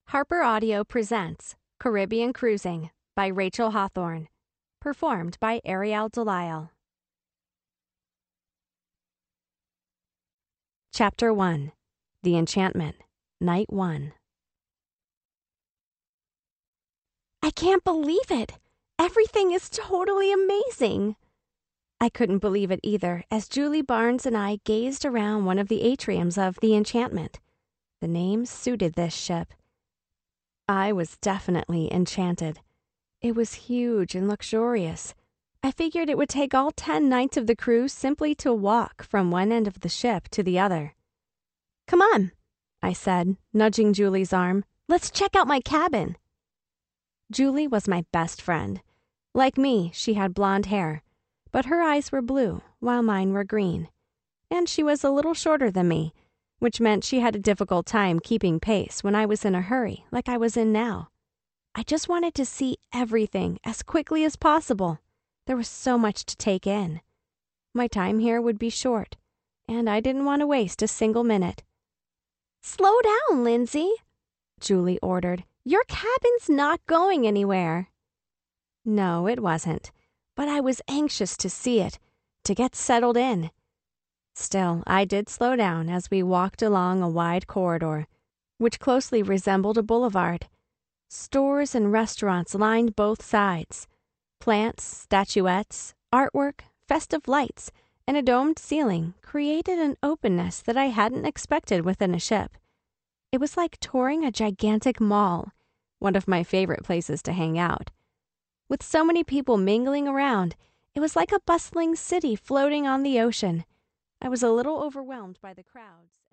Harper Audio presents Caribbean Cruising by Rachel Hawthorne, performed by Ariel Delisle. Chapter 1. The Enchantment, Night 1. I can't believe it! Everything is totally amazing! I couldn't believe it either as Julie Barnes and I gazed around one of the atriums of the Enchantment. The name suited this ship. I was definitely enchanted. It was huge and luxurious. I figured it would take all 10 nights of the cruise simply to walk from one end of the ship to the other. "Come on," I said, nudging Julie's arm. "Let's check out my cabin." Julie was my best friend. Like me, she had blonde hair, but her eyes were blue while mine were green. And she was a little shorter than me, which meant she had a difficult time keeping pace when I was in a hurry like I was in now. I just wanted to see everything as quickly as possible. There was so much to take in. My time here would be short, and I didn't want to waste a single minute. "Slow down, Lindsay," Julie ordered. "Your cabin's not going anywhere." No, it wasn't, but I was anxious to see it, to get settled in. Still, I did slow down as we walked along a wide corridor, which closely resembled a boulevard. Stores and restaurants lined both sides. Plants, statuettes, artwork, festive lights, and a domed ceiling created an openness that I hadn't expected within a ship. It was like touring a gigantic mall, one of my favorite places to hang out. With so many people mingling around, it was like a bustling city floating on the ocean. I was a little overwhelmed by the crowds.